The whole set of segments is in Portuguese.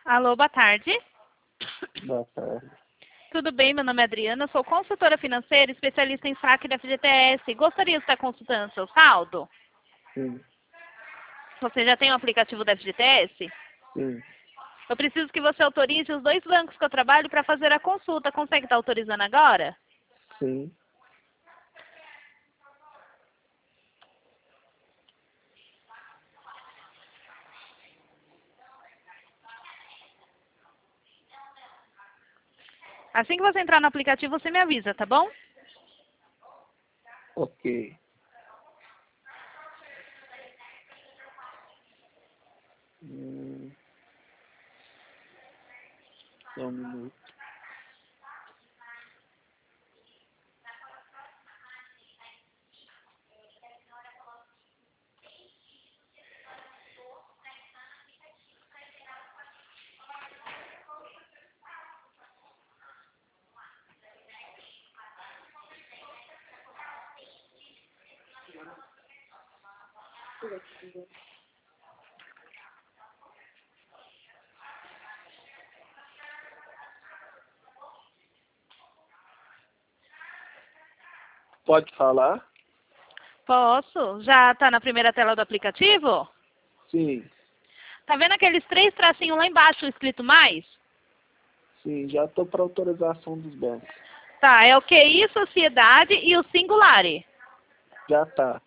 Alô, boa tarde. Boa tarde. Tudo bem? Meu nome é Adriana, sou consultora financeira, especialista em saque da FGTS. Gostaria de estar consultando seu saldo? Sim, Você já tem o aplicativo da FGTS? sim, Eu preciso que você autorize os 2 bancos que eu trabalho para fazer a consulta. Consegue estar autorizando agora? sim. Assim que você entrar no aplicativo, você me avisa, tá bom? Ok. Hum, Só um minuto. Pode falar? Posso? Já está na primeira tela do aplicativo? Sim, Tá vendo aqueles 3 tracinhos lá embaixo escrito mais? sim, já estou para autorização dos bancos. Tá, é o QI, sociedade e o singulare. Já tá.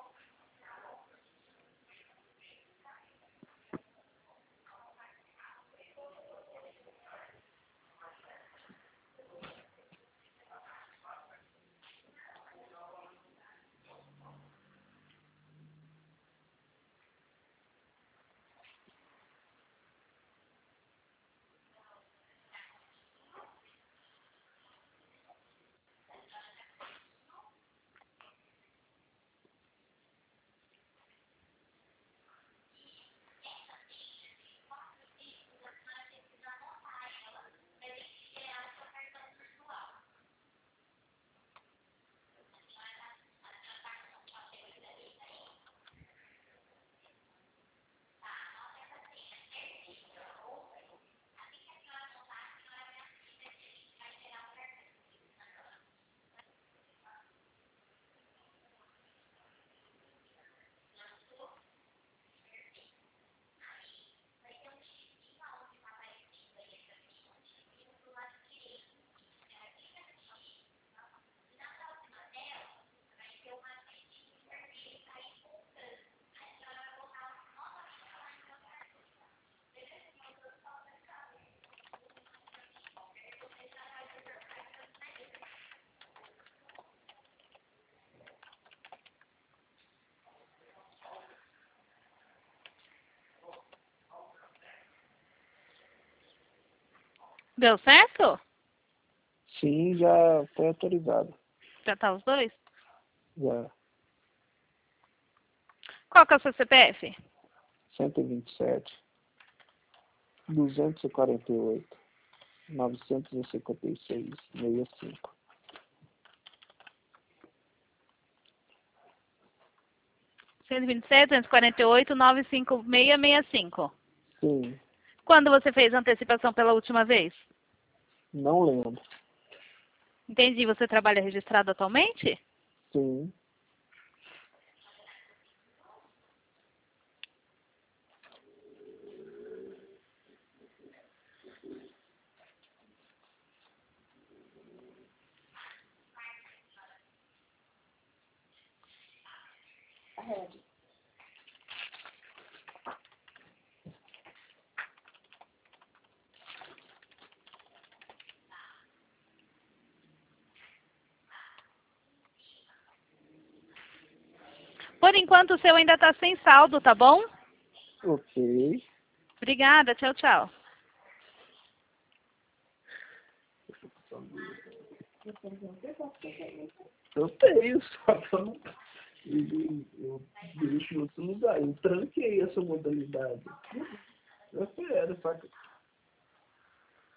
Deu certo? Sim, já foi autorizado. Já tá os 2? Já. Qual que é o seu CPF? 127, 248, 956, 65. 127, 248, 95665. Sim, Quando você fez a antecipação pela última vez? não lembro. Entendi. Você trabalha registrado atualmente? Sim, Por enquanto, o seu ainda está sem saldo, tá bom? ok. Obrigada. Tchau, tchau. Eu tenho, só que eu deixo em outro lugar. Eu tranquei essa modalidade. Eu quero, só que